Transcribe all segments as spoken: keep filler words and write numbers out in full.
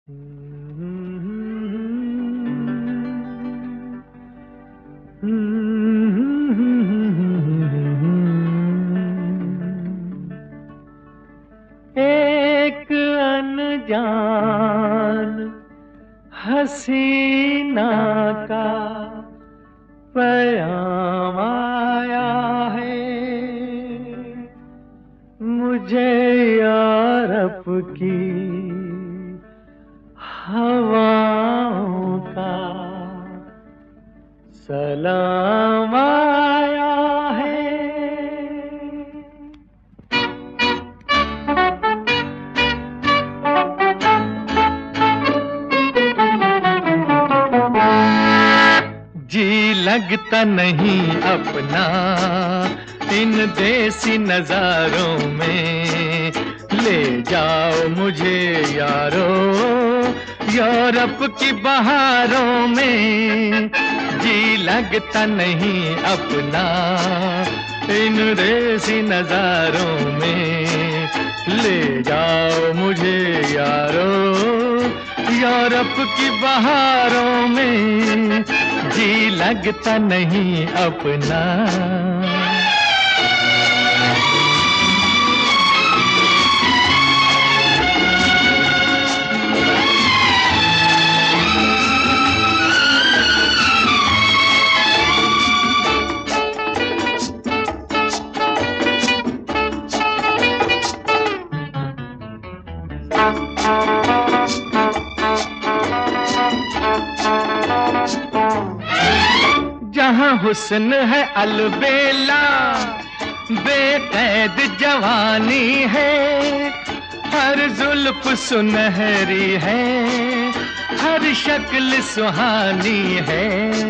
एक अनजान हसीना का पैगाम आया है मुझे यारब की हवाओं का सलाम आया है। जी लगता नहीं अपना इन देसी नजारों में, ले जाओ मुझे यारो यूरोप की बहारों में। जी लगता नहीं अपना इन देसी नजारों में, ले जाओ मुझे यारो यूरोप की बहारों में। जी लगता नहीं अपना। जहाँ हुस्न है अलबेला, बेकैद जवानी है, हर जुल्फ सुनहरी है, हर शक्ल सुहानी है।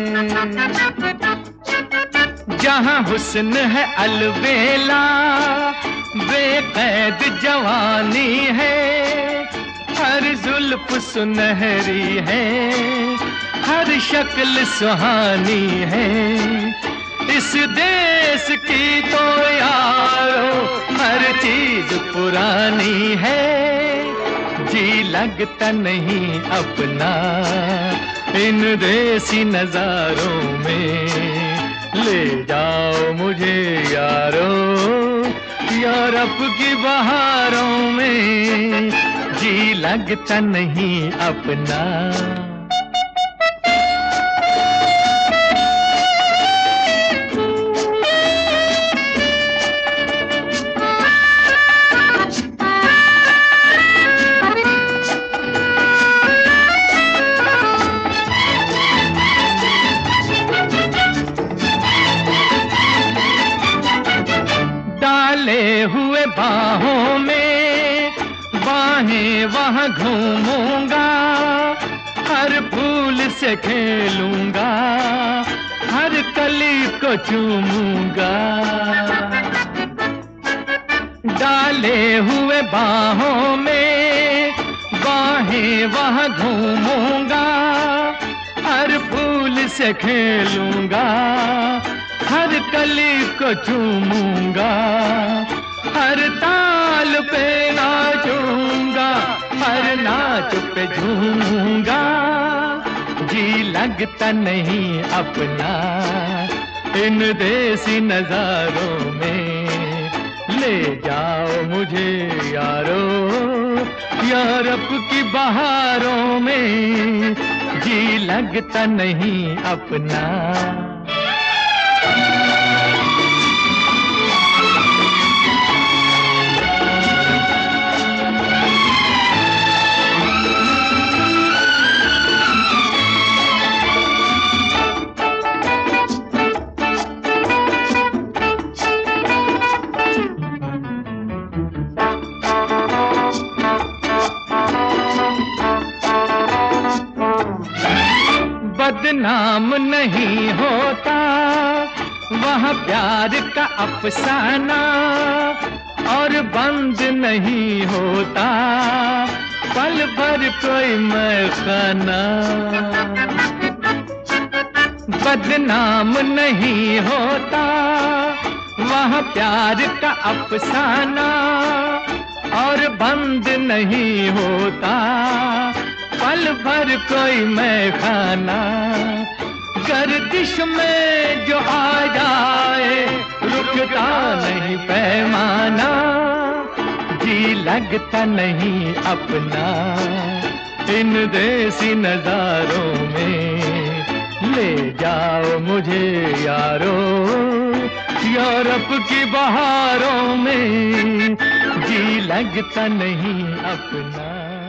जहाँ हुस्न है अलबेला, बेकैद जवानी है, हर जुल्फ सुनहरी है, हर शक्ल सुहानी है। इस देश की तो यारो हर चीज पुरानी है। जी लगता नहीं अपना इन देसी नजारों में, ले जाओ मुझे यारो यूरोप की बहारों में। जी लगता नहीं अपना। डाले हुए बाहों में बाहें वहाँ घूमूंगा, हर फूल से खेलूंगा, हर कली को चूमूंगा। डाले हुए बाहों में बाहें वहाँ घूमूंगा, हर फूल से खेलूंगा, हर कली को चूमूंगा, हर ताल पे नाचूंगा, हर नाच पे झूमूंगा। जी लगता नहीं अपना इन देसी नजारों में, ले जाओ मुझे यारो यूरोप की बहारों में। जी लगता नहीं अपना। बदनाम नहीं होता वहाँ प्यार का अफसाना, और बंद नहीं होता पल भर कोई मैखाना। बदनाम नहीं होता वहाँ प्यार का अफसाना, और बंद नहीं होता पल भर कोई मैं खाना, गर्दिश में जो आ जाए रुकता नहीं पैमाना। जी लगता नहीं अपना इन देसी नजारों में, ले जाओ मुझे यारो यूरोप की बहारों में। जी लगता नहीं अपना।